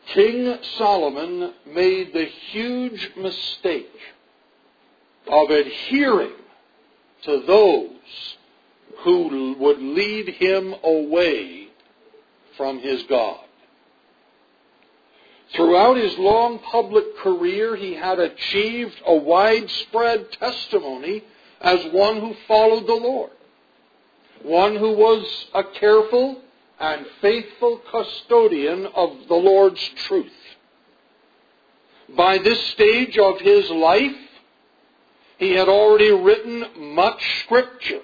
King Solomon made the huge mistake of adhering to those who would lead him away from his God. Throughout his long public career, he had achieved a widespread testimony as one who followed the Lord, one who was a careful and faithful custodian of the Lord's truth. By this stage of his life, he had already written much scripture,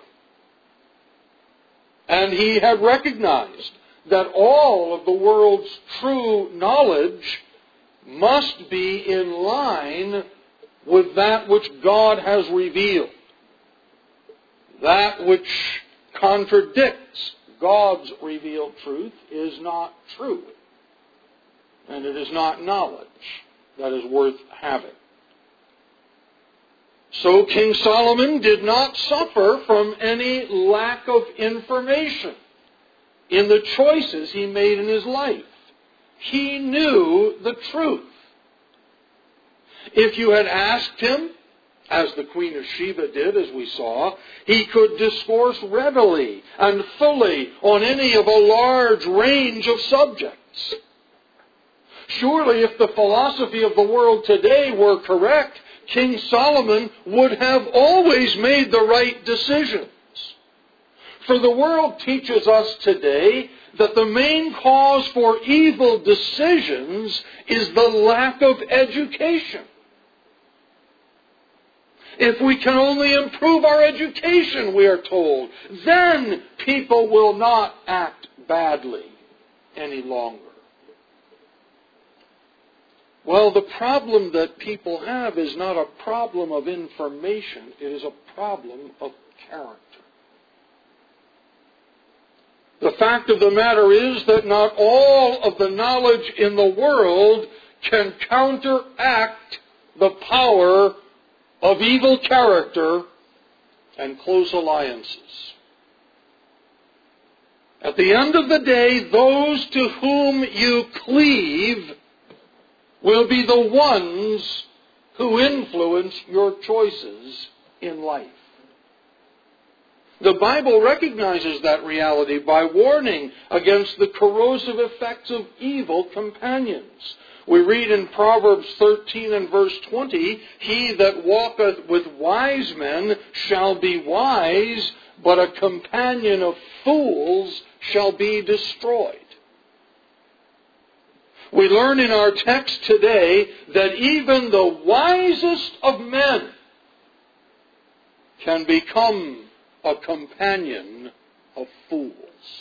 and he had recognized that all of the world's true knowledge must be in line with that which God has revealed. That which contradicts God's revealed truth is not true, and it is not knowledge that is worth having. So King Solomon did not suffer from any lack of information in the choices he made in his life. He knew the truth. If you had asked him, as the Queen of Sheba did, as we saw, he could discourse readily and fully on any of a large range of subjects. Surely, if the philosophy of the world today were correct, King Solomon would have always made the right decisions. For the world teaches us today that the main cause for evil decisions is the lack of education. If we can only improve our education, we are told, then people will not act badly any longer. Well, the problem that people have is not a problem of information. It is a problem of character. The fact of the matter is that not all of the knowledge in the world can counteract the power of evil character and close alliances. At the end of the day, those to whom you cleave will be the ones who influence your choices in life. The Bible recognizes that reality by warning against the corrosive effects of evil companions. We read in Proverbs 13 and verse 20, "He that walketh with wise men shall be wise, but a companion of fools shall be destroyed." We learn in our text today that even the wisest of men can become a companion of fools.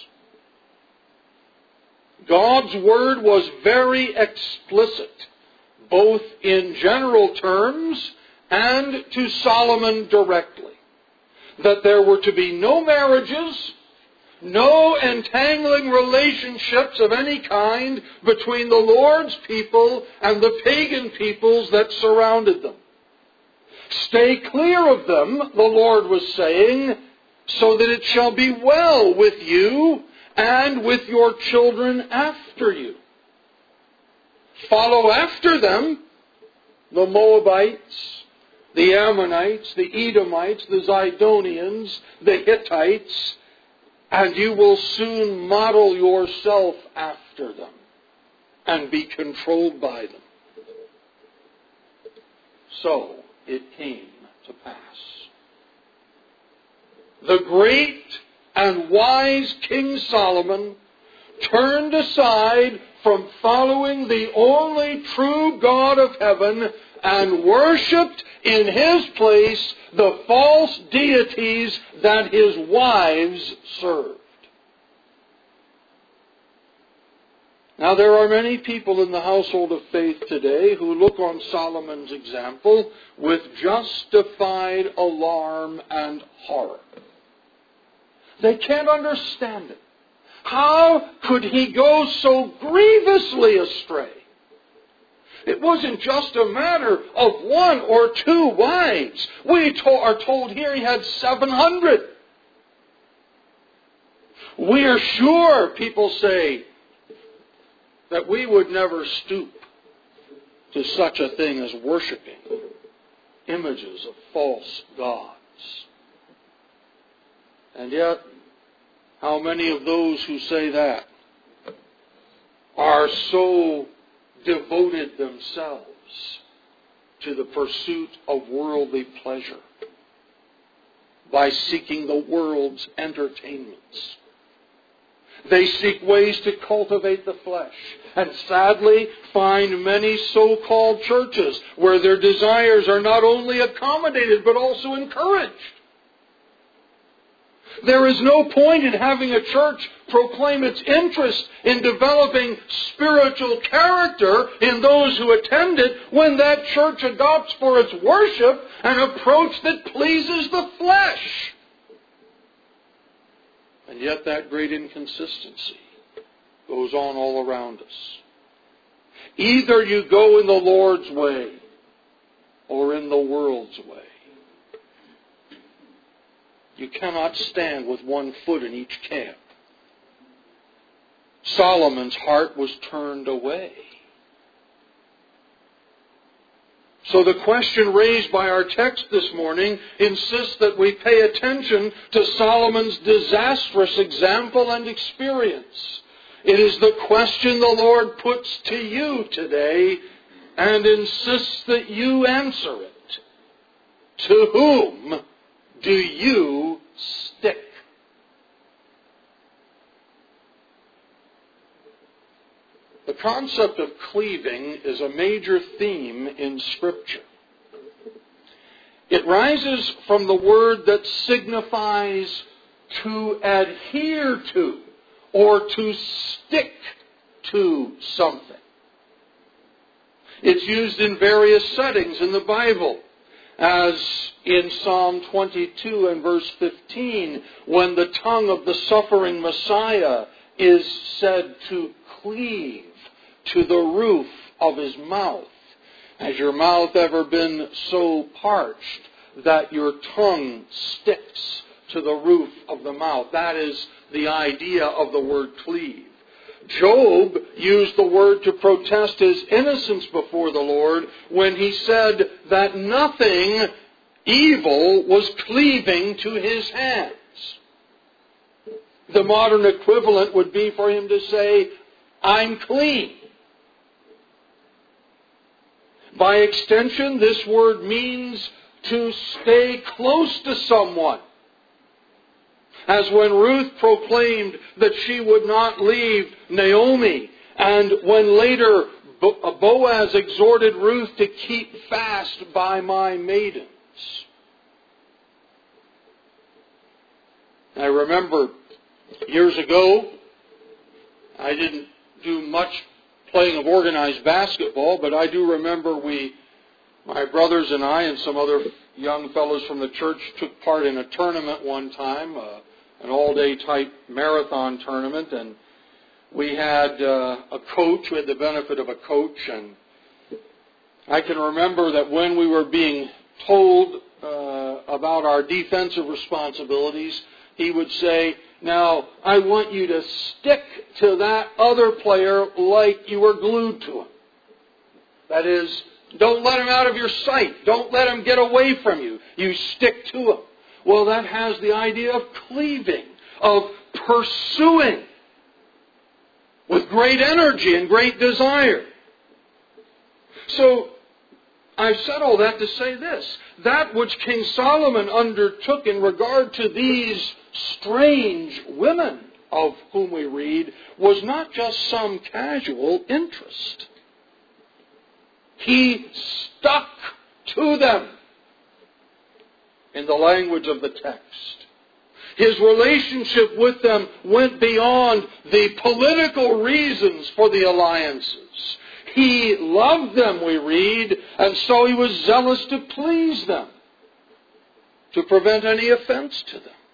God's word was very explicit, both in general terms and to Solomon directly, that there were to be no marriages, no entangling relationships of any kind between the Lord's people and the pagan peoples that surrounded them. Stay clear of them, the Lord was saying, so that it shall be well with you and with your children after you. Follow after them the Moabites, the Ammonites, the Edomites, the Zidonians, the Hittites, and you will soon model yourself after them and be controlled by them. So it came to pass. The great and wise King Solomon turned aside from following the only true God of heaven and worshipped in his place the false deities that his wives served. Now, there are many people in the household of faith today who look on Solomon's example with justified alarm and horror. They can't understand it. How could he go so grievously astray? It wasn't just a matter of one or two wives. We are told here he had 700. We are sure, people say, that we would never stoop to such a thing as worshiping images of false gods. And yet, how many of those who say that are so devoted themselves to the pursuit of worldly pleasure by seeking the world's entertainments? They seek ways to cultivate the flesh, and sadly find many so-called churches where their desires are not only accommodated but also encouraged. There is no point in having a church proclaim its interest in developing spiritual character in those who attend it when that church adopts for its worship an approach that pleases the flesh. And yet that great inconsistency goes on all around us. Either you go in the Lord's way or in the world's way. You cannot stand with one foot in each camp. Solomon's heart was turned away. So the question raised by our text this morning insists that we pay attention to Solomon's disastrous example and experience. It is the question the Lord puts to you today and insists that you answer it. To whom do you stick? The concept of cleaving is a major theme in Scripture. It rises from the word that signifies to adhere to or to stick to something. It's used in various settings in the Bible, as in Psalm 22 and verse 15, when the tongue of the suffering Messiah is said to cleave to the roof of his mouth. Has your mouth ever been so parched that your tongue sticks to the roof of the mouth? That is the idea of the word cleave. Job used the word to protest his innocence before the Lord when he said that nothing evil was cleaving to his hands. The modern equivalent would be for him to say, I'm clean. By extension, this word means to stay close to someone. As when Ruth proclaimed that she would not leave Naomi, and when later Boaz exhorted Ruth to keep fast by my maidens. I remember years ago, I didn't do much playing of organized basketball, but I do remember my brothers and I and some other young fellows from the church took part in a tournament one time, an all-day type marathon tournament, and we had a coach. We had the benefit of a coach, and I can remember that when we were being told about our defensive responsibilities, he would say, now, I want you to stick to that other player like you were glued to him. That is, don't let him out of your sight. Don't let him get away from you. You stick to him. Well, that has the idea of cleaving, of pursuing with great energy and great desire. So, I've said all that to say this. That which King Solomon undertook in regard to these strange women of whom we read was not just some casual interest. He stuck to them in the language of the text. His relationship with them went beyond the political reasons for the alliances. He loved them, we read, and so he was zealous to please them, to prevent any offense to them.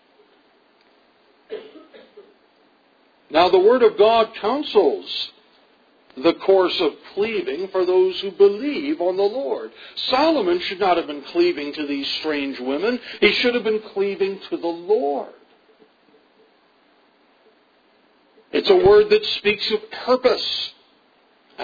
Now, the Word of God counsels the course of cleaving for those who believe on the Lord. Solomon should not have been cleaving to these strange women. He should have been cleaving to the Lord. It's a word that speaks of purpose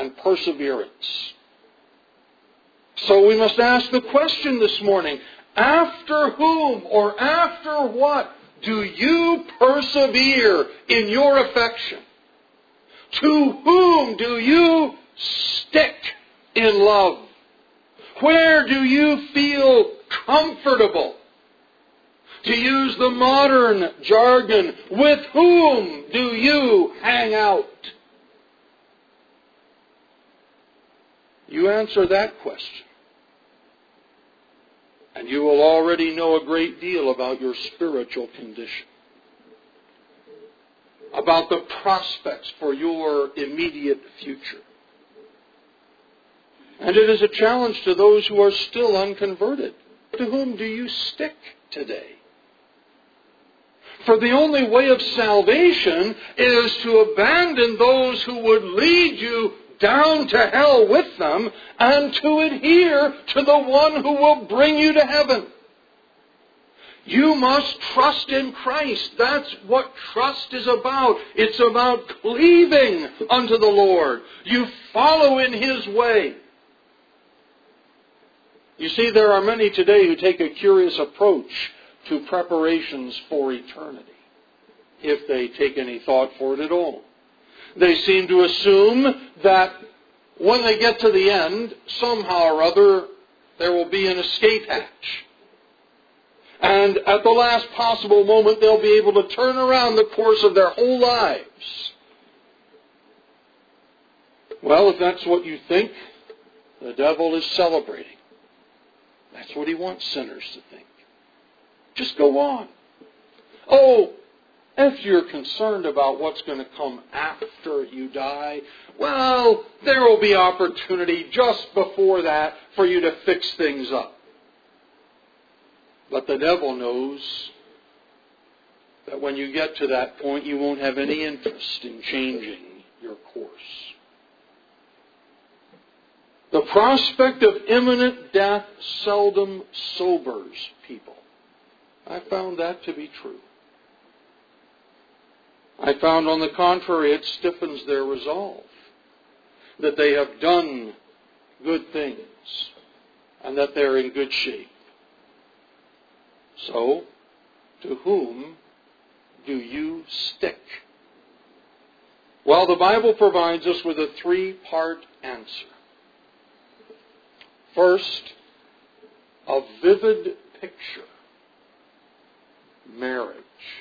and perseverance. So we must ask the question this morning, after whom or after what do you persevere in your affection? To whom do you stick in love? Where do you feel comfortable? To use the modern jargon, with whom do you hang out? You answer that question, and you will already know a great deal about your spiritual condition, about the prospects for your immediate future. And it is a challenge to those who are still unconverted. To whom do you stick today? For the only way of salvation is to abandon those who would lead you down to hell with them and to adhere to the one who will bring you to heaven. You must trust in Christ. That's what trust is about. It's about cleaving unto the Lord. You follow in His way. You see, there are many today who take a curious approach to preparations for eternity, if they take any thought for it at all. They seem to assume that when they get to the end, somehow or other, there will be an escape hatch. And at the last possible moment, they'll be able to turn around the course of their whole lives. Well, if that's what you think, the devil is celebrating. That's what he wants sinners to think. Just go on. Oh, if you're concerned about what's going to come after you die, well, there will be opportunity just before that for you to fix things up. But the devil knows that when you get to that point, you won't have any interest in changing your course. The prospect of imminent death seldom sobers people. I found that to be true. I found, on the contrary, it stiffens their resolve that they have done good things and that they're in good shape. So, to whom do you stick? Well, the Bible provides us with a three-part answer. First, a vivid picture. Marriage.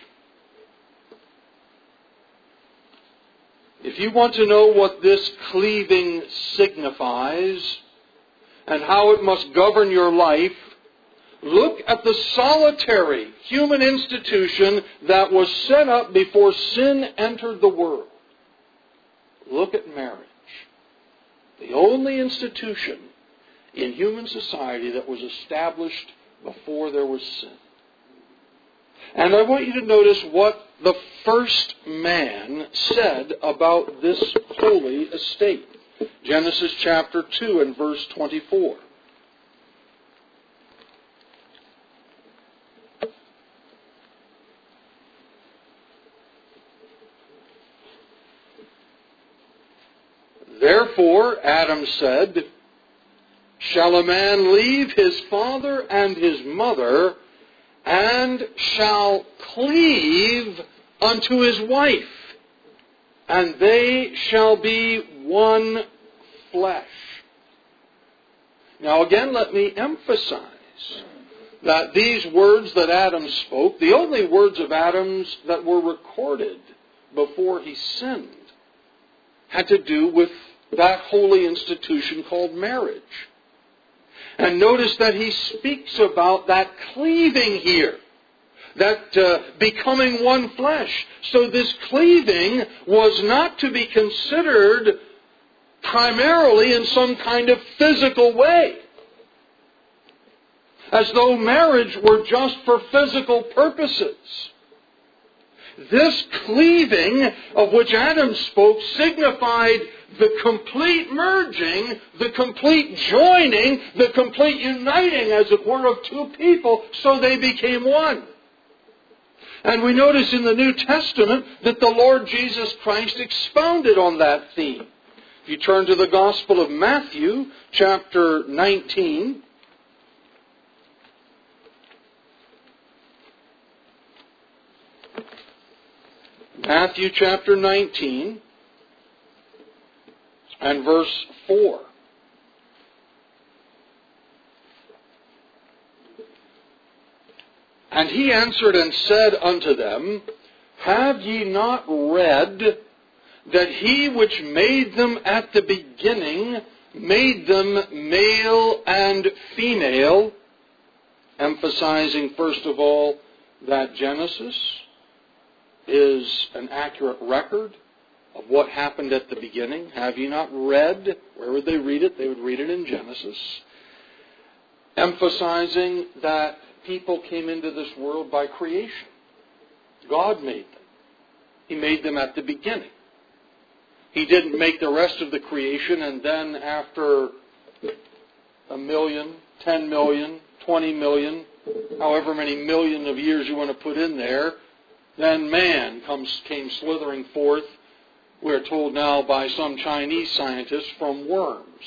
If you want to know what this cleaving signifies and how it must govern your life, look at the solitary human institution that was set up before sin entered the world. Look at marriage. The only institution in human society that was established before there was sin. And I want you to notice what the first man said about this holy estate. Genesis chapter 2 and verse 24. Therefore, Adam said, shall a man leave his father and his mother, and shall cleave unto his wife, and they shall be one flesh. Now again, let me emphasize that these words that Adam spoke, the only words of Adam's that were recorded before he sinned, had to do with that holy institution called marriage. And notice that he speaks about that cleaving here, that becoming one flesh. So this cleaving was not to be considered primarily in some kind of physical way, as though marriage were just for physical purposes. This cleaving of which Adam spoke signified the complete merging, the complete joining, the complete uniting, as it were, of two people, so they became one. And we notice in the New Testament that the Lord Jesus Christ expounded on that theme. If you turn to the Gospel of Matthew, chapter 19. Matthew chapter 19 and verse 4. And he answered and said unto them, Have ye not read that he which made them at the beginning made them male and female? Emphasizing, first of all, that Genesis is an accurate record of what happened at the beginning. Have ye not read? Where would they read it? They would read it in Genesis. Emphasizing that people came into this world by creation. God made them. He made them at the beginning. He didn't make the rest of the creation and then after 1 million, 10 million, 20 million, however many million of years you want to put in there, then man came slithering forth, we're told now by some Chinese scientists, from worms.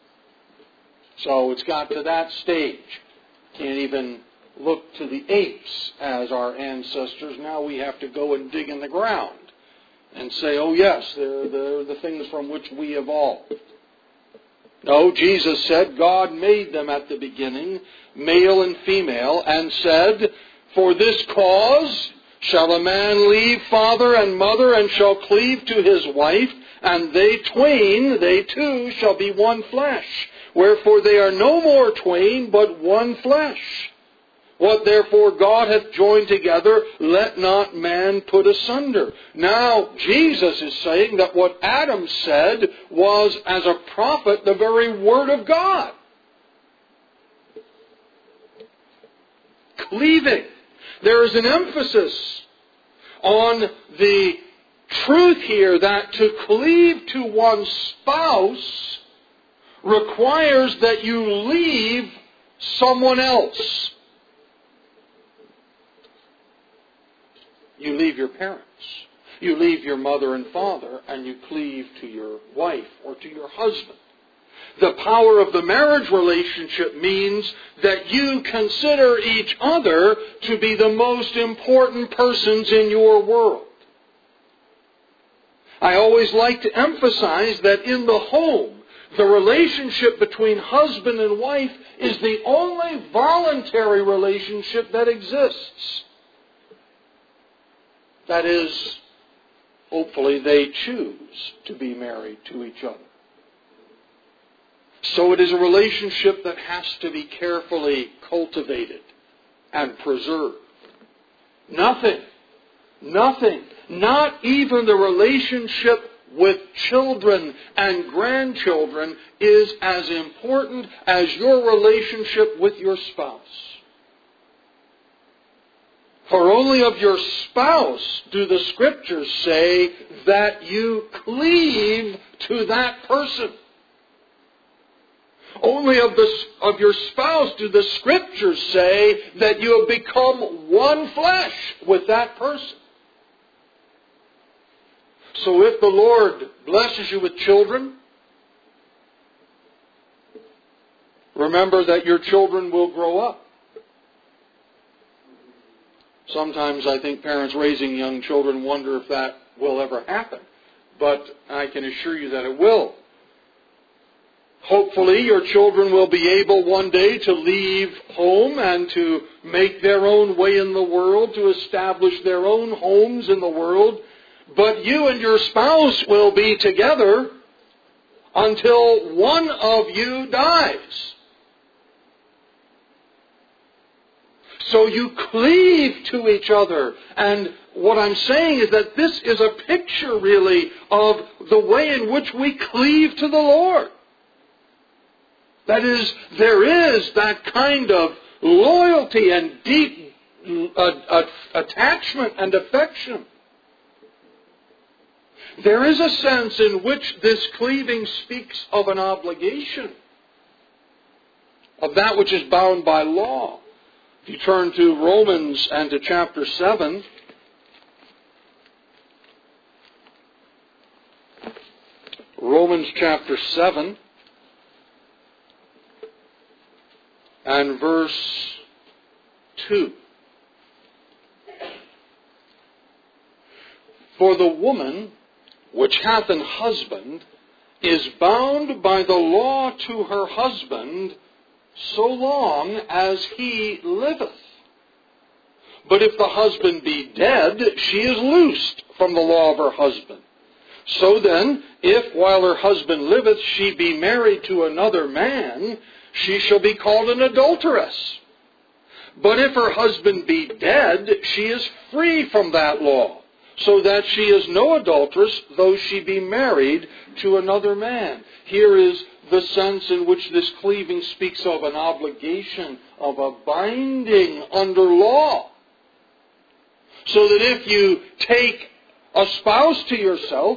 So it's got to that stage. Can't even look to the apes as our ancestors. Now we have to go and dig in the ground and say, oh yes, they're the things from which we evolved. No, Jesus said God made them at the beginning, male and female, and said, For this cause shall a man leave father and mother, and shall cleave to his wife, and they two shall be one flesh. Wherefore they are no more twain, but one flesh. What therefore God hath joined together, let not man put asunder. Now, Jesus is saying that what Adam said was, as a prophet, the very Word of God. Cleaving. There is an emphasis on the truth here that to cleave to one's spouse requires that you leave someone else. You leave your parents. You leave your mother and father, and you cleave to your wife or to your husband. The power of the marriage relationship means that you consider each other to be the most important persons in your world. I always like to emphasize that in the home, the relationship between husband and wife is the only voluntary relationship that exists. That is, hopefully they choose to be married to each other. So it is a relationship that has to be carefully cultivated and preserved. Nothing, not even the relationship with children and grandchildren is as important as your relationship with your spouse. For only of your spouse do the Scriptures say that you cleave to that person. Only of your spouse do the Scriptures say that you have become one flesh with that person. So if the Lord blesses you with children, remember that your children will grow up. Sometimes I think parents raising young children wonder if that will ever happen. But I can assure you that it will. Hopefully your children will be able one day to leave home and to make their own way in the world, to establish their own homes in the world. But you and your spouse will be together until one of you dies. So you cleave to each other. And what I'm saying is that this is a picture, really, of the way in which we cleave to the Lord. That is, there is that kind of loyalty and deep attachment and affection. There is a sense in which this cleaving speaks of an obligation, of that which is bound by law. If you turn to Romans and to chapter 7, Romans chapter 7 and verse 2. For the woman which hath an husband is bound by the law to her husband so long as he liveth. But if the husband be dead, she is loosed from the law of her husband. So then, if while her husband liveth she be married to another man, she shall be called an adulteress. But if her husband be dead, she is free from that law, so that she is no adulteress, though she be married to another man. Here is the sense in which this cleaving speaks of an obligation, of a binding under law. So that if you take a spouse to yourself,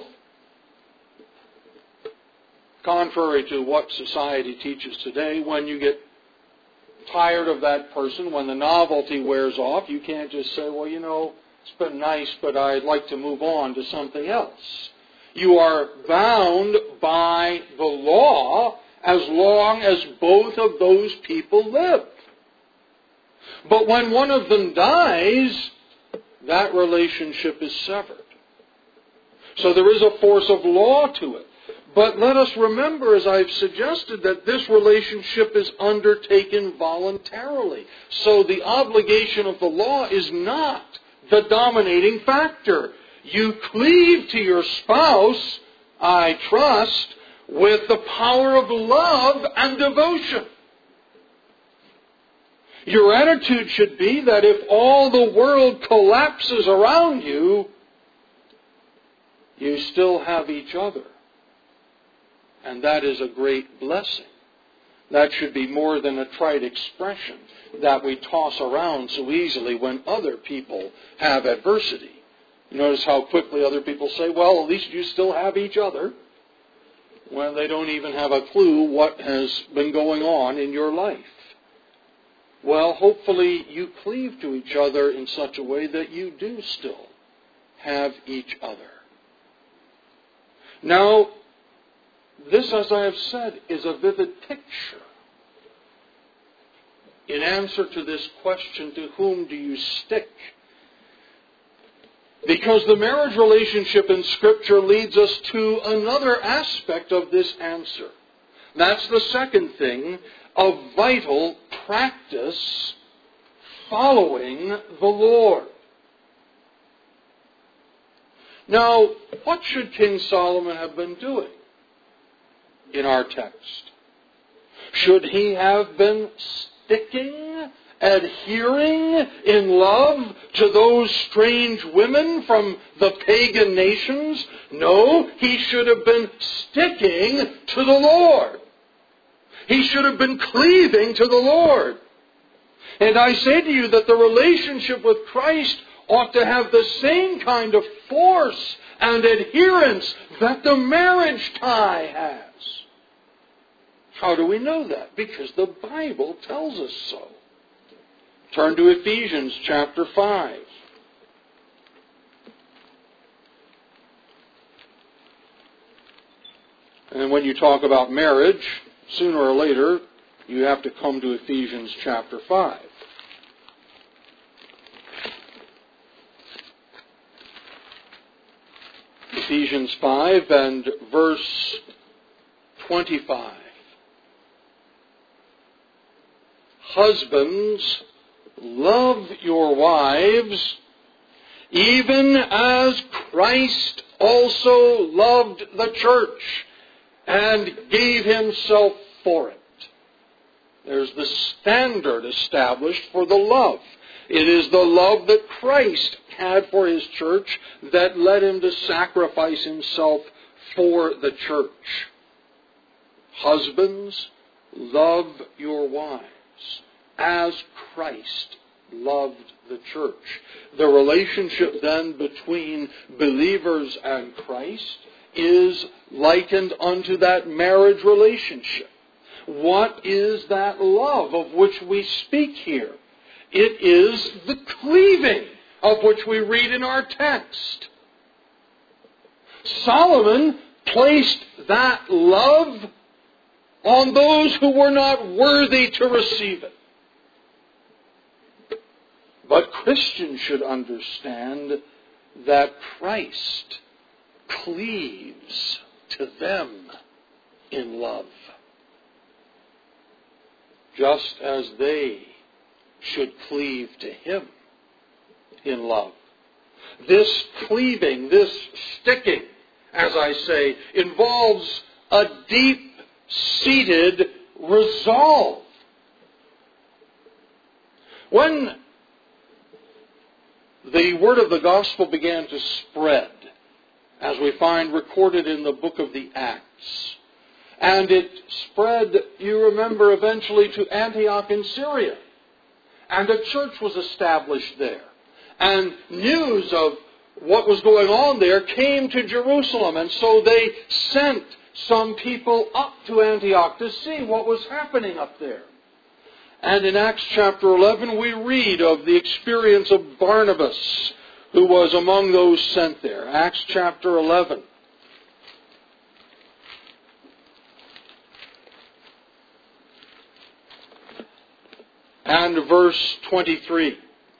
contrary to what society teaches today, when you get tired of that person, when the novelty wears off, you can't just say, well, it's been nice, but I'd like to move on to something else. You are bound by the law as long as both of those people live. But when one of them dies, that relationship is severed. So there is a force of law to it. But let us remember, as I've suggested, that this relationship is undertaken voluntarily. So the obligation of the law is not the dominating factor. You cleave to your spouse, I trust, with the power of love and devotion. Your attitude should be that if all the world collapses around you, you still have each other. And that is a great blessing. That should be more than a trite expression that we toss around so easily when other people have adversity. You notice how quickly other people say, well, at least you still have each other, when they don't even have a clue what has been going on in your life. Well, hopefully you cleave to each other in such a way that you do still have each other. Now, this, as I have said, is a vivid picture in answer to this question, to whom do you stick? Because the marriage relationship in Scripture leads us to another aspect of this answer. That's the second thing, of vital practice following the Lord. Now, what should King Solomon have been doing in our text? Should he have been sticking, adhering in love to those strange women from the pagan nations? No, he should have been sticking to the Lord. He should have been cleaving to the Lord. And I say to you that the relationship with Christ ought to have the same kind of force and adherence that the marriage tie has. How do we know that? Because the Bible tells us so. Turn to Ephesians chapter 5. And when you talk about marriage, sooner or later, you have to come to Ephesians chapter 5. Ephesians 5 and verse 25. Husbands, love your wives, even as Christ also loved the church and gave himself for it. There's the standard established for the love. It is the love that Christ had for his church that led him to sacrifice himself for the church. Husbands, love your wives as Christ loved the church. The relationship then between believers and Christ is likened unto that marriage relationship. What is that love of which we speak here? It is the cleaving of which we read in our text. Solomon placed that love on those who were not worthy to receive it. But Christians should understand that Christ cleaves to them in love, just as they should cleave to Him in love. This cleaving, this sticking, as I say, involves a deep-seated resolve. When the word of the gospel began to spread, as we find recorded in the book of the Acts, and it spread, you remember, eventually to Antioch in Syria, and a church was established there. And news of what was going on there came to Jerusalem, and so they sent some people up to Antioch to see what was happening up there. And in Acts chapter 11 we read of the experience of Barnabas, who was among those sent there. Acts chapter 11. And verse 23.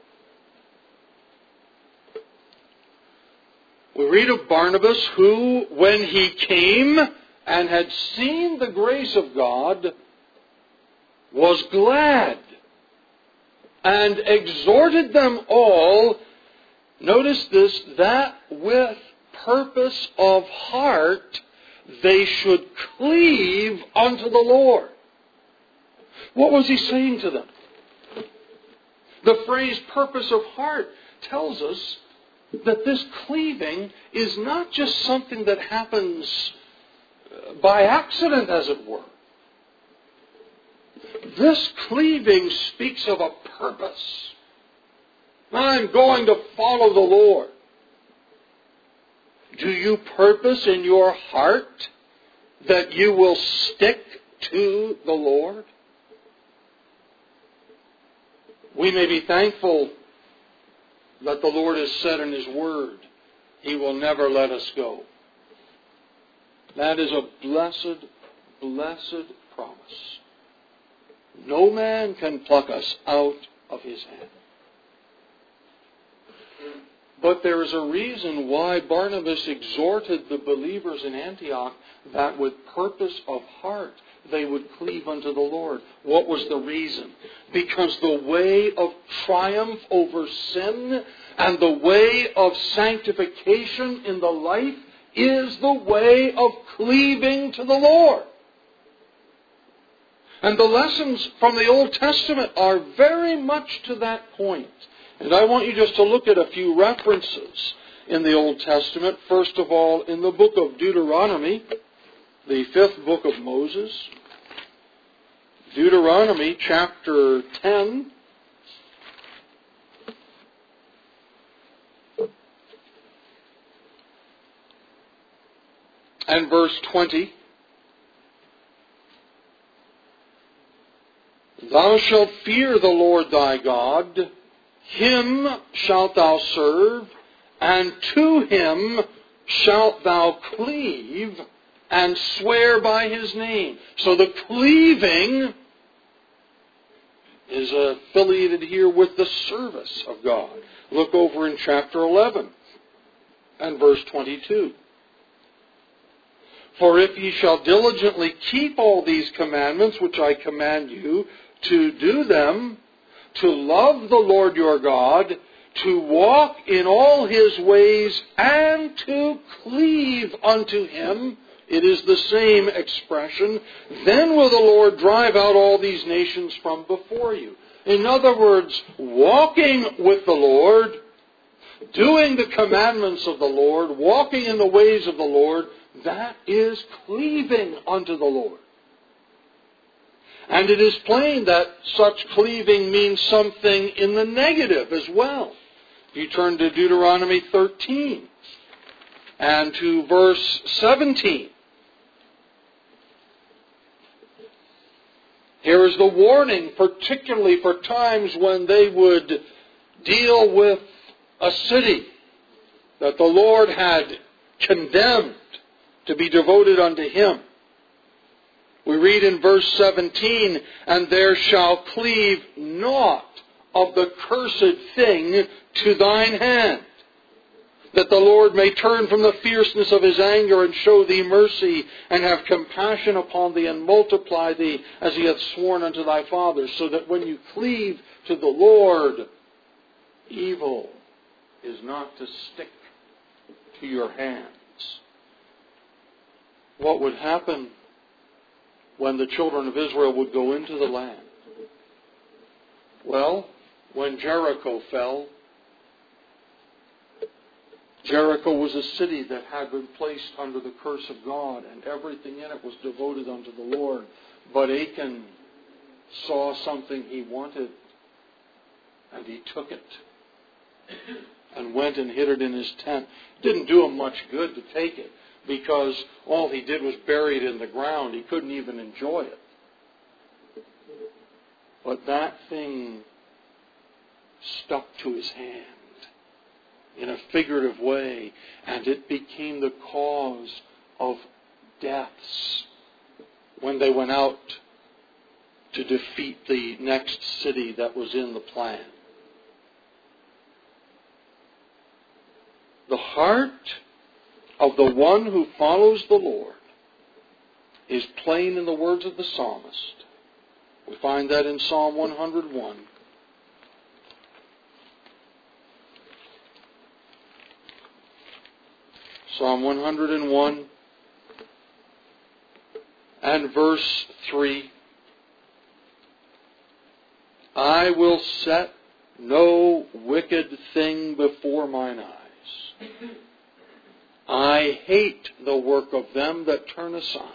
We read of Barnabas who, when he came and had seen the grace of God, was glad and exhorted them all, notice this, that with purpose of heart they should cleave unto the Lord. What was he saying to them? The phrase purpose of heart tells us that this cleaving is not just something that happens by accident, as it were. This cleaving speaks of a purpose. I'm going to follow the Lord. Do you purpose in your heart that you will stick to the Lord? We may be thankful that the Lord has said in His Word, He will never let us go. That is a blessed, blessed promise. No man can pluck us out of His hand. But there is a reason why Barnabas exhorted the believers in Antioch that with purpose of heart they would cleave unto the Lord. What was the reason? Because the way of triumph over sin and the way of sanctification in the life is the way of cleaving to the Lord. And the lessons from the Old Testament are very much to that point. And I want you just to look at a few references in the Old Testament. First of all, in the book of Deuteronomy, the 5th book of Moses. Deuteronomy chapter 10. And verse 20. Thou shalt fear the Lord thy God, Him shalt thou serve, and to Him shalt thou cleave, and swear by His name. So the cleaving is affiliated here with the service of God. Look over in chapter 11 and verse 22. For if ye shall diligently keep all these commandments which I command you, to do them, to love the Lord your God, to walk in all His ways, and to cleave unto Him, it is the same expression, then will the Lord drive out all these nations from before you. In other words, walking with the Lord, doing the commandments of the Lord, walking in the ways of the Lord, that is cleaving unto the Lord. And it is plain that such cleaving means something in the negative as well. If you turn to Deuteronomy 13 and to verse 17. Here is the warning, particularly for times when they would deal with a city that the Lord had condemned to be devoted unto Him. We read in verse 17, and there shall cleave naught of the cursed thing to thine hand, that the Lord may turn from the fierceness of His anger and show thee mercy, and have compassion upon thee, and multiply thee as He hath sworn unto thy fathers. So that when you cleave to the Lord, evil is not to stick to your hands. What would happen when the children of Israel would go into the land? Well, when Jericho fell, Jericho was a city that had been placed under the curse of God, and everything in it was devoted unto the Lord. But Achan saw something he wanted, and he took it and went and hid it in his tent. Didn't do him much good to take it, because all he did was bury it in the ground. He couldn't even enjoy it. But that thing stuck to his hand in a figurative way, and it became the cause of deaths when they went out to defeat the next city that was in the plan. The heart of the one who follows the Lord is plain in the words of the psalmist. We find that in Psalm 101. Psalm 101 and verse 3. I will set no wicked thing before mine eyes. I hate the work of them that turn aside.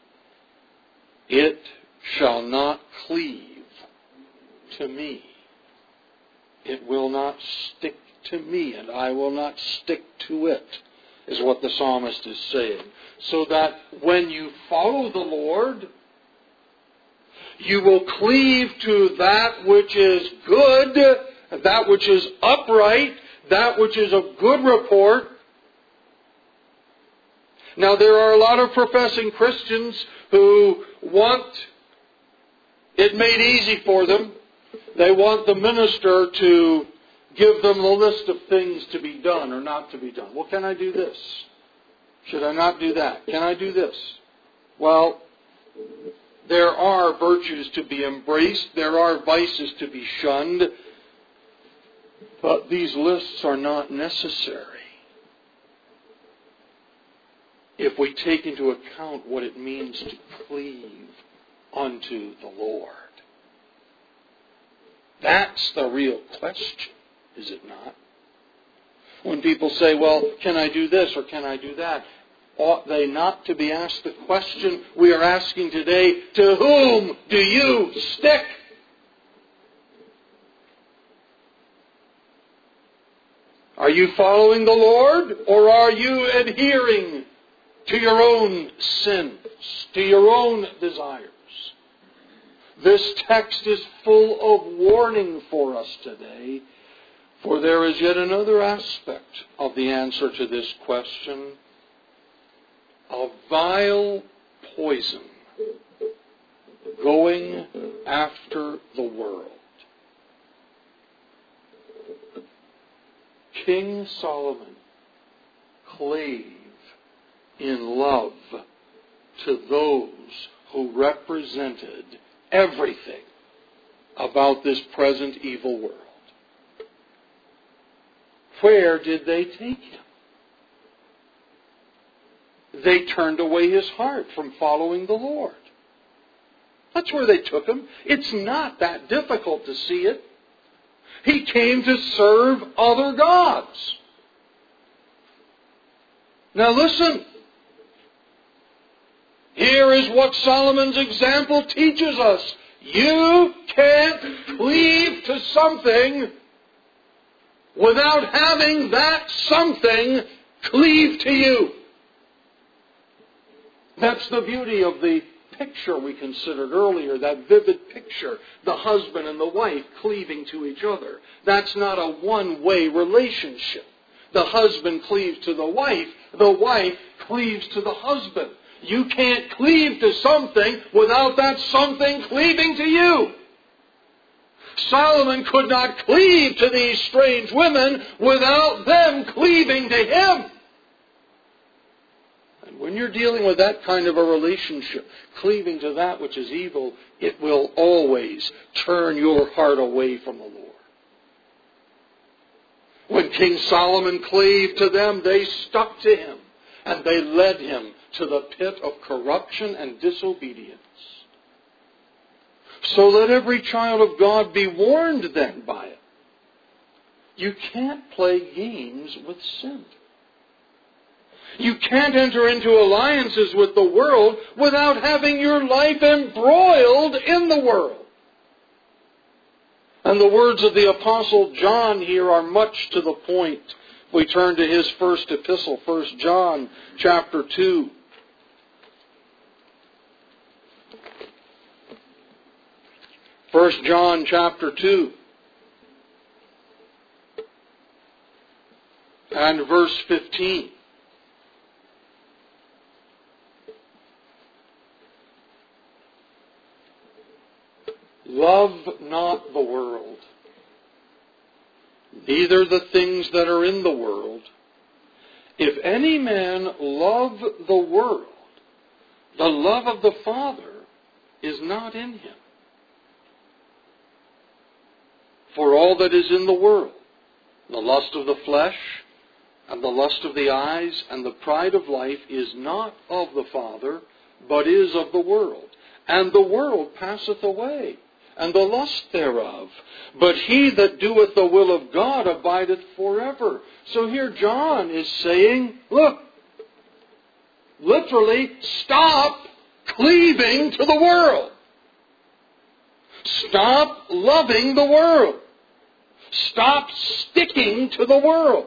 It shall not cleave to me. It will not stick to me, and I will not stick to it, is what the psalmist is saying. So that when you follow the Lord, you will cleave to that which is good, that which is upright, that which is of good report. Now, there are a lot of professing Christians who want it made easy for them. They want the minister to give them the list of things to be done or not to be done. Well, can I do this? Should I not do that? Can I do this? Well, there are virtues to be embraced. There are vices to be shunned. But these lists are not necessary if we take into account what it means to cleave unto the Lord. That's the real question, is it not? When people say, well, can I do this or can I do that? Ought they not to be asked the question we are asking today, to whom do you stick? Are you following the Lord, or are you adhering to your own sins, to your own desires? This text is full of warning for us today, for there is yet another aspect of the answer to this question: a vile poison going after the world. King Solomon clave in love to those who represented everything about this present evil world. Where did they take him? They turned away his heart from following the Lord. That's where they took him. It's not that difficult to see it. He came to serve other gods. Now listen. Here is what Solomon's example teaches us. You can't cleave to something without having that something cleave to you. That's the beauty of the picture we considered earlier, that vivid picture, the husband and the wife cleaving to each other. That's not a one-way relationship. the husband cleaves to the wife cleaves to the husband. You can't cleave to something without that something cleaving to you. Solomon could not cleave to these strange women without them cleaving to him. And when you're dealing with that kind of a relationship, cleaving to that which is evil, it will always turn your heart away from the Lord. When King Solomon clave to them, they stuck to him, and they led him to the pit of corruption and disobedience. So let every child of God be warned then by it. You can't play games with sin. You can't enter into alliances with the world without having your life embroiled in the world. And the words of the Apostle John here are much to the point. We turn to his first epistle, 1 John chapter 2. 1 John chapter 2 and verse 15. Love not the world, neither the things that are in the world. If any man love the world, the love of the Father is not in him. For all that is in the world, the lust of the flesh, and the lust of the eyes, and the pride of life, is not of the Father, but is of the world. And the world passeth away, and the lust thereof. But he that doeth the will of God abideth forever. So here John is saying, look, literally, stop cleaving to the world. Stop loving the world. Stop sticking to the world.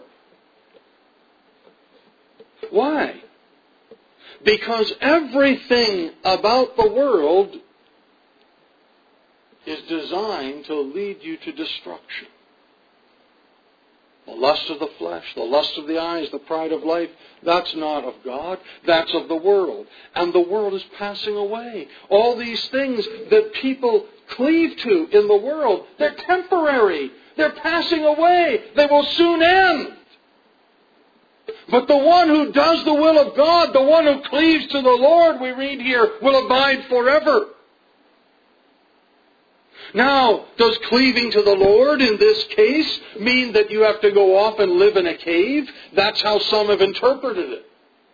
Why? Because everything about the world is designed to lead you to destruction. The lust of the flesh, the lust of the eyes, the pride of life, that's not of God, that's of the world. And the world is passing away. All these things that people cleave to in the world, they're temporary. They're passing away. They will soon end. But the one who does the will of God, the one who cleaves to the Lord, we read here, will abide forever. Now, does cleaving to the Lord in this case mean that you have to go off and live in a cave? That's how some have interpreted it.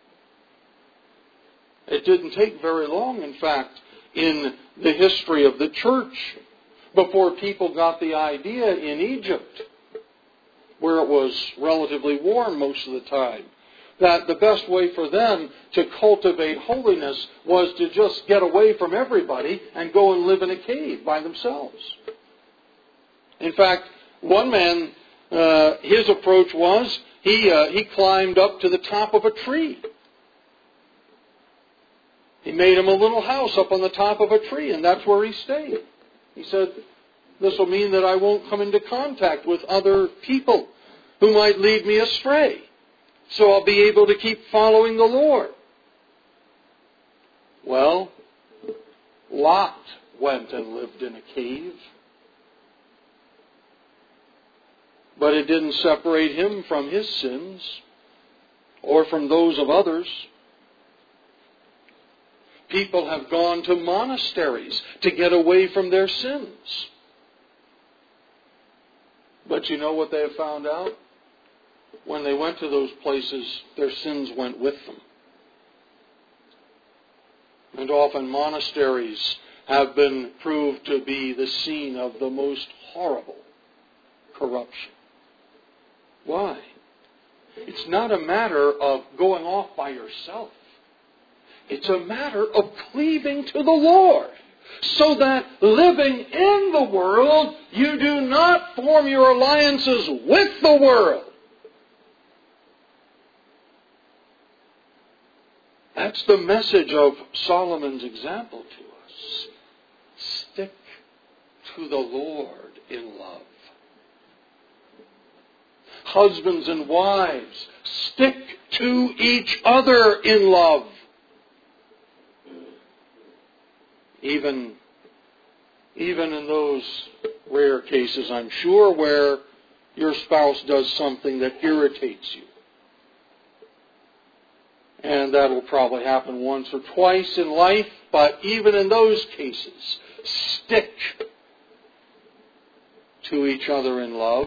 It didn't take very long, in fact, in the history of the church before people got the idea in Egypt, where it was relatively warm most of the time, that the best way for them to cultivate holiness was to just get away from everybody and go and live in a cave by themselves. In fact, one man, his approach was, he climbed up to the top of a tree. He made him a little house up on the top of a tree, and that's where he stayed. He said, this will mean that I won't come into contact with other people who might lead me astray. So I'll be able to keep following the Lord. Well, Lot went and lived in a cave. But it didn't separate him from his sins or from those of others. People have gone to monasteries to get away from their sins. But you know what they have found out? When they went to those places, their sins went with them. And often monasteries have been proved to be the scene of the most horrible corruption. Why? It's not a matter of going off by yourself. It's a matter of cleaving to the Lord, so that living in the world, you do not form your alliances with the world. That's the message of Solomon's example to us. Stick to the Lord in love. husbands and wives, stick to each other in love. Even in those rare cases, I'm sure, where your spouse does something that irritates you. And that will probably happen once or twice in life, but even in those cases, stick to each other in love.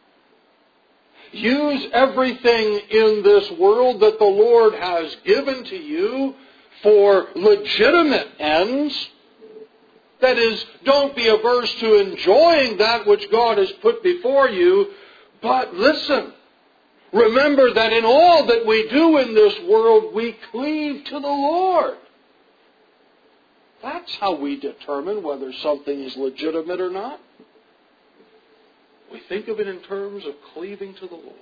Use everything in this world that the Lord has given to you for legitimate ends. That is, don't be averse to enjoying that which God has put before you, but listen. Remember that in all that we do in this world, we cleave to the Lord. That's how we determine whether something is legitimate or not. We think of it in terms of cleaving to the Lord.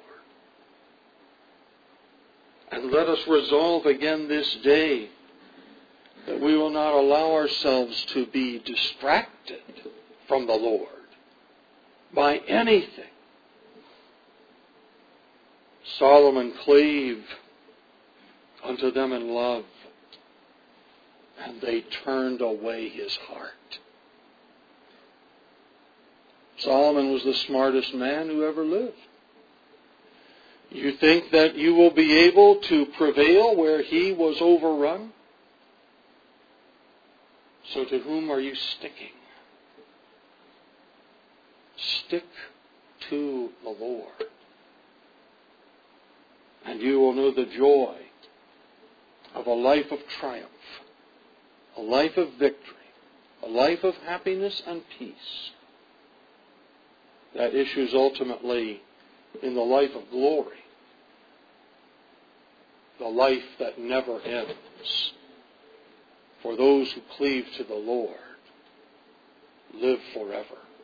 And let us resolve again this day that we will not allow ourselves to be distracted from the Lord by anything. Solomon clave unto them in love, and they turned away his heart. Solomon was the smartest man who ever lived. You think that you will be able to prevail where he was overrun? So to whom are you sticking? Stick to the Lord. And you will know the joy of a life of triumph, a life of victory, a life of happiness and peace that issues ultimately in the life of glory, the life that never ends. For those who cleave to the Lord live forever.